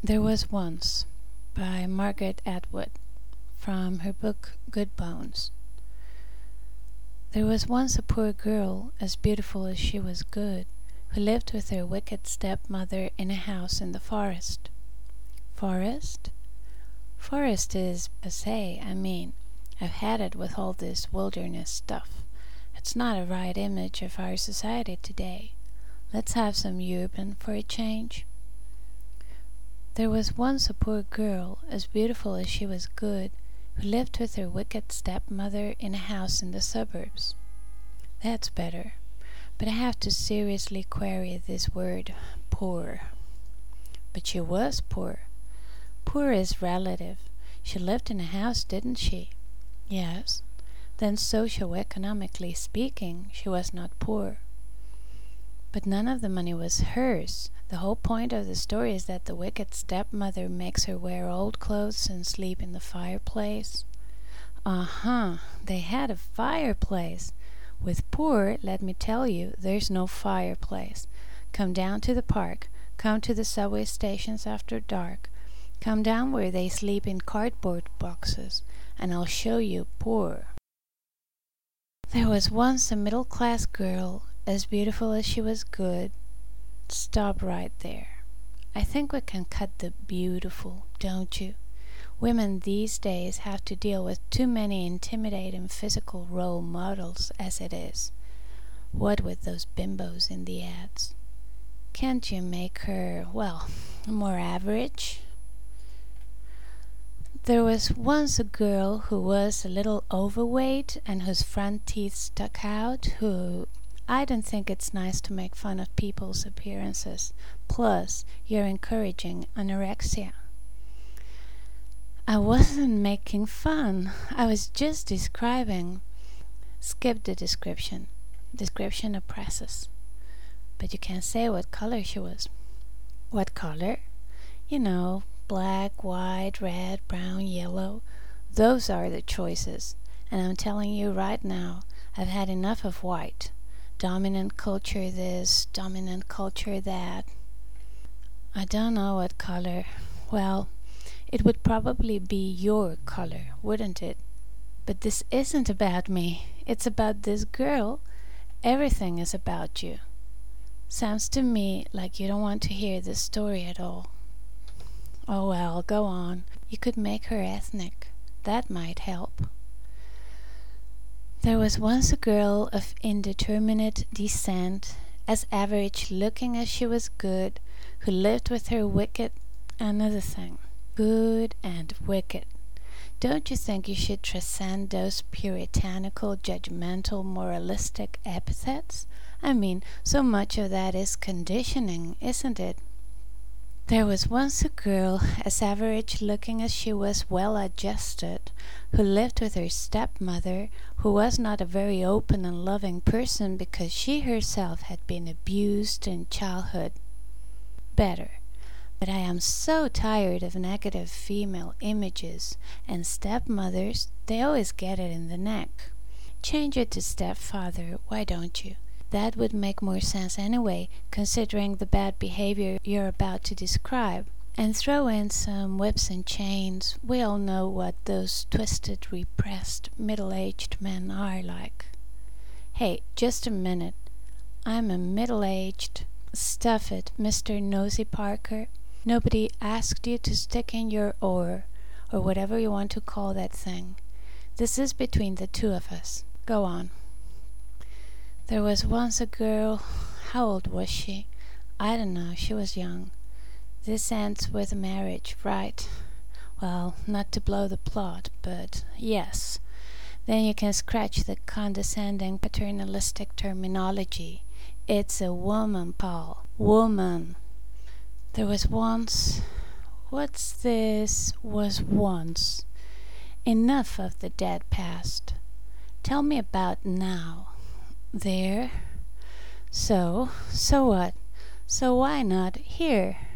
There Was Once by Margaret Atwood from her book Good Bones. There was once a poor girl, as beautiful as she was good, who lived with her wicked stepmother in a house in the forest. Forest? Forest is passé, I've had it with all this wilderness stuff. It's not a right image of our society today. Let's have some urban for a change. There was once a poor girl, as beautiful as she was good, who lived with her wicked stepmother in a house in the suburbs. That's better, but I have to seriously query this word, poor. But she was poor. Poor is relative. She lived in a house, didn't she? Yes. Then socio-economically speaking, she was not poor. But none of the money was hers. The whole point of the story is that the wicked stepmother makes her wear old clothes and sleep in the fireplace. They had a fireplace. With poor, let me tell you, there's no fireplace. Come down to the park. Come to the subway stations after dark. Come down where they sleep in cardboard boxes, and I'll show you poor. There was once a middle-class girl, as beautiful as she was good. Stop right there. I think we can cut the beautiful, don't you? Women these days have to deal with too many intimidating physical role models as it is. What with those bimbos in the ads? Can't you make her, more average? There was once a girl who was a little overweight and whose front teeth stuck out, I don't think it's nice to make fun of people's appearances. Plus, you're encouraging anorexia. I wasn't making fun. I was just describing. Skip the description. Description oppresses. But you can't say what color she was. What color? You know, black, white, red, brown, yellow. Those are the choices. And I'm telling you right now, I've had enough of white. Dominant culture this, dominant culture that. I don't know what color. Well, it would probably be your color, wouldn't it? But this isn't about me. It's about this girl. Everything is about you. Sounds to me like you don't want to hear this story at all. Oh well, go on. You could make her ethnic. That might help. There was once a girl of indeterminate descent, as average-looking as she was good, who lived with her wicked. Another thing. Good and wicked. Don't you think you should transcend those puritanical, judgmental, moralistic epithets? So much of that is conditioning, isn't it? There was once a girl, as average-looking as she was well-adjusted, who lived with her stepmother, who was not a very open and loving person because she herself had been abused in childhood. Better. But I am so tired of negative female images, and stepmothers, they always get it in the neck. Change it to stepfather, why don't you? That would make more sense anyway, considering the bad behavior you're about to describe. And throw in some whips and chains. We all know what those twisted, repressed, middle-aged men are like. Hey, just a minute. I'm a middle-aged... Stuff it, Mr. Nosy Parker. Nobody asked you to stick in your oar, or whatever you want to call that thing. This is between the two of us. Go on. There was once a girl. How old was she? I don't know, she was young. This ends with a marriage, right? Well, not to blow the plot, but yes. Then you can scratch the condescending paternalistic terminology. It's a woman, Paul. Woman. There was once... What's this was once? Enough of the dead past. Tell me about now. There. So what? So why not here?